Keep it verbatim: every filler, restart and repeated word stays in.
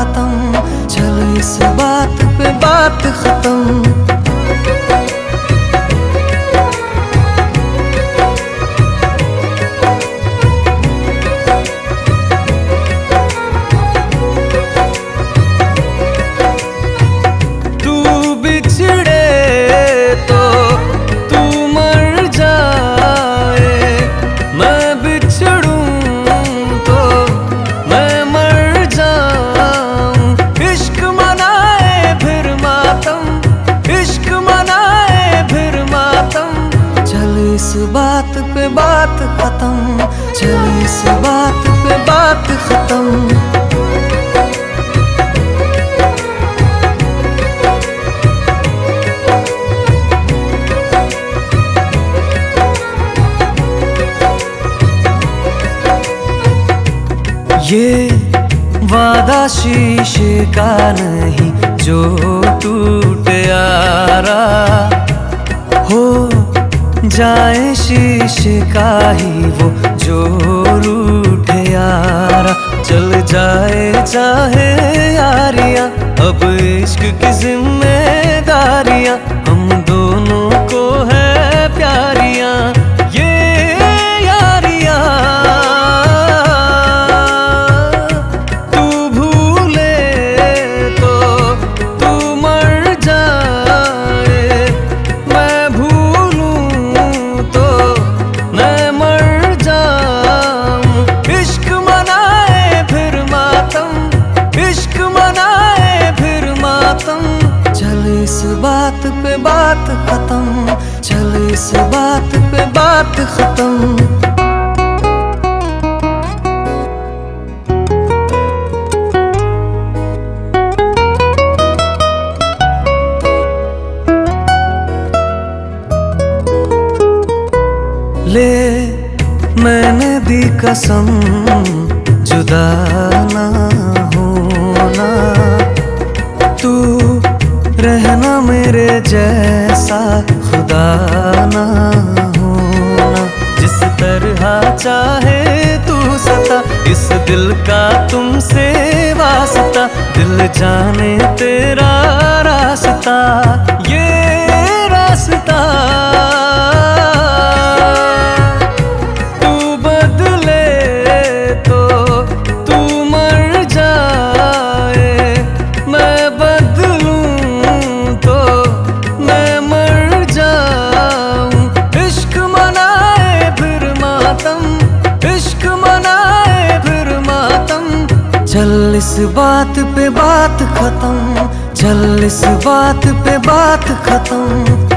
खत्म, चल इस बात पे बात खत्म। इस बात पे बात खत्म, चल इस बात पे बात खत्म। ये वादा शीशे का नहीं जो टूट यारा, हो जाए शीशे का ही वो जो रूठे यारा। चल जाए चाहे यारियां, अब इश्क की जिम्मेदारियां हम दोनों को है प्यारियां। ये यारियां तू भूले तो तू मर जाए, मैं इस बात पे बात खत्म, चल इस बात पे बात खत्म। ले मैंने दी कसम जुदा ना होना, तू रहना मेरे जैसा खुदा ना होना। जिस तरह चाहे तू सता, इस दिल का तुमसे वास्ता, दिल जाने तेरा रास्ता ये रास्ता। तू बदले तो तू मर जाए, मैं चल इस बात पे बात खत्म, चल इस बात पे बात खत्म।